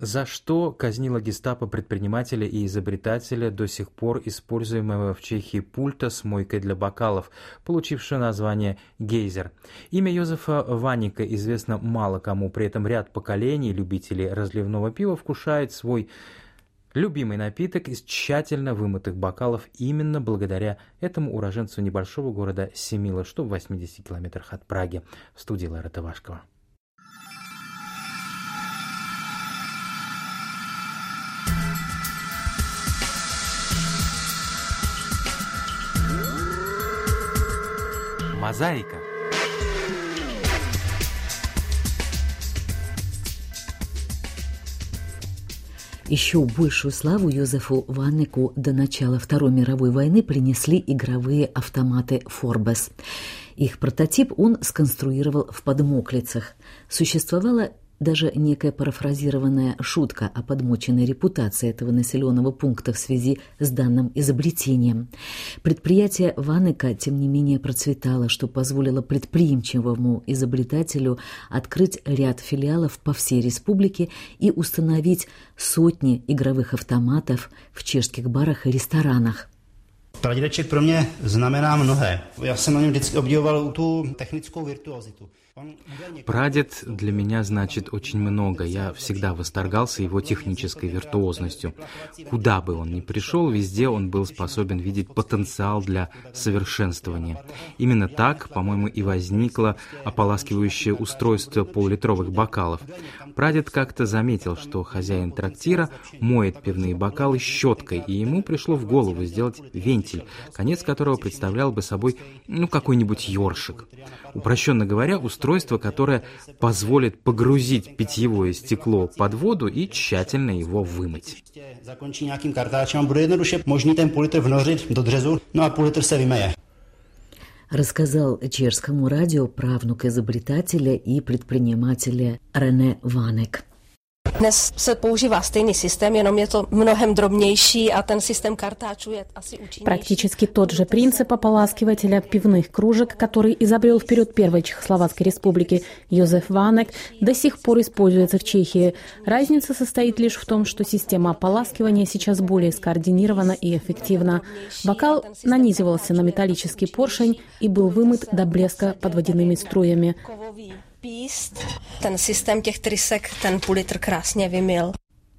За что казнила гестапо предпринимателя и изобретателя, до сих пор используемого в Чехии пульта с мойкой для бокалов, получившего название «Гейзер». Имя Йозефа Ваника известно мало кому, при этом ряд поколений любителей разливного пива вкушает свой любимый напиток из тщательно вымытых бокалов именно благодаря этому уроженцу небольшого города Семила, что в 80 километрах от Праги. В студии Лара Тавашкова. Мозаика. Еще большую славу Йозефу Ванику до начала Второй мировой войны принесли игровые автоматы «Форбес». Их прототип он сконструировал в Подмоклицах. Существовала даже некая парафразированная шутка о подмоченной репутации этого населенного пункта в связи с данным изобретением. Предприятие Ваника, тем не менее, процветало, что позволило предприимчивому изобретателю открыть ряд филиалов по всей республике и установить сотни игровых автоматов в чешских барах и ресторанах. Pradědeček pro mě znamená mnohé. Já jsem na něm vždycky obdivoval tu technickou virtuozitu. Прадед для меня значит очень много. Я всегда восторгался его технической виртуозностью. Куда бы он ни пришел, везде он был способен видеть потенциал для совершенствования. Именно так, по-моему, и возникло ополаскивающее устройство полулитровых бокалов. Прадед как-то заметил, что хозяин трактира моет пивные бокалы щеткой, и ему пришло в голову сделать вентиль, конец которого представлял бы собой какой-нибудь ёршик. Упрощенно говоря, устройство, которое позволит погрузить питьевое стекло под воду и тщательно его вымыть. Закончí nějakým kartáčem a bude jednoduše možný ten půl litr vnořit do dřezu, no a půl litr se vymeje. Рассказал чешскому радио правнук изобретателя и предпринимателя Рене Ванек. Dnes se používá stejný systém, jenom je to mnohem drobnější a ten systém kartáčů je asi účinnější. Практически тот же принцип ополаскивателя пивных кружек, который изобрел в период Первой Чехословацкой республики Йозеф Ванек, до сих пор используется в Чехии. Разница состоит лишь в том, что система ополаскивания сейчас более скоординирована и эффективна. Бокал нанизывался на металлический поршень и был вымыт до блеска под водяными струями. Ten systém těch trysek ten půl litr krásně vymyl.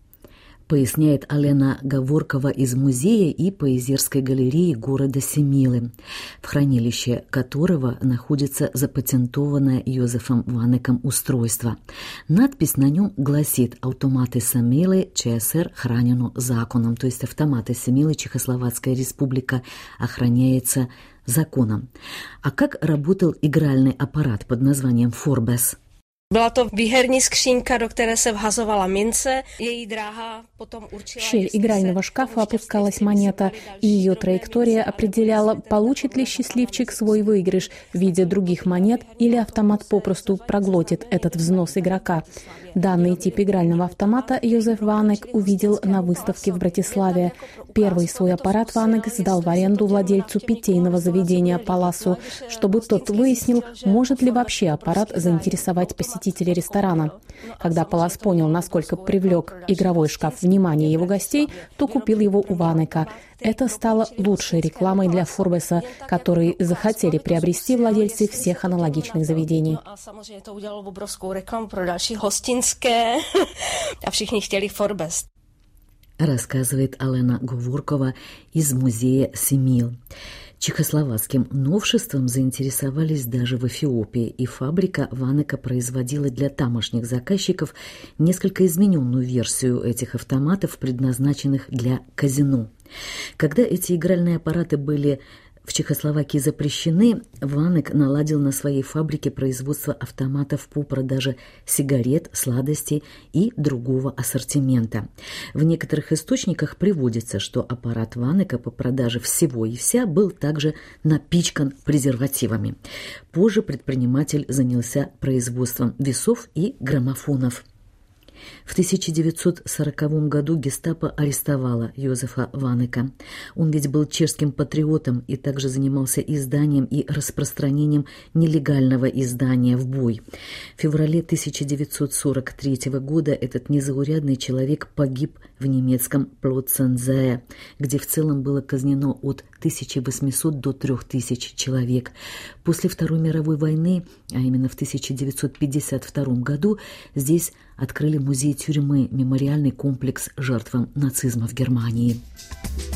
Поясняет Алена Гаворкова из музея и поэзерской галереи города Семилы, в хранилище которого находится запатентованное Йозефом Ванеком устройство. Надпись на нем гласит «Автоматы Семилы ЧСР хранено законом», то есть автоматы Семилы, Чехословацкая республика, охраняется законом. А как работал игральный аппарат под названием «Форбес»? Byla to výherní skřínka, do které se vhazovala mince. Její dráha potom určila... В щель игрального шкафа опускалась монета, и ее траектория определяла, получит ли счастливчик свой выигрыш в виде других монет или автомат попросту проглотит этот взнос игрока. Данный тип игрального автомата Йозеф Ванек увидел на выставке в Братиславе. Первый свой аппарат Ванек сдал в аренду владельцу питейного заведения «Паласу», чтобы тот выяснил, может ли вообще аппарат заинтересовать посетителей ресторана. Когда Палас понял, насколько привлек игровой шкаф внимание его гостей, то купил его у Ванека. Это стало лучшей рекламой для Форбеса, который захотели приобрести владельцы всех аналогичных заведений. Samozřejmě to udělalo obrovskou reklamu pro další hostinské a všichni chtěli Forbes. Рассказывает Алена Гаворкова из музея Семил. Чехословацким новшеством заинтересовались даже в Эфиопии, и фабрика Ванека производила для тамошних заказчиков несколько измененную версию этих автоматов, предназначенных для казино. Когда эти игральные аппараты были в Чехословакии запрещены, Ванек наладил на своей фабрике производство автоматов по продаже сигарет, сладостей и другого ассортимента. В некоторых источниках приводится, что аппарат Ванека по продаже всего и вся был также напичкан презервативами. Позже предприниматель занялся производством весов и граммофонов. В 1940 году гестапо арестовало Йозефа Ванека. Он ведь был чешским патриотом и также занимался изданием и распространением нелегального издания «В бой». В феврале 1943 года этот незаурядный человек погиб в немецком Плотцензее, где в целом было казнено от 1800 до 3000 человек. После Второй мировой войны, а именно в 1952 году, здесь открыли музей тюрьмы, мемориальный комплекс жертвам нацизма в Германии.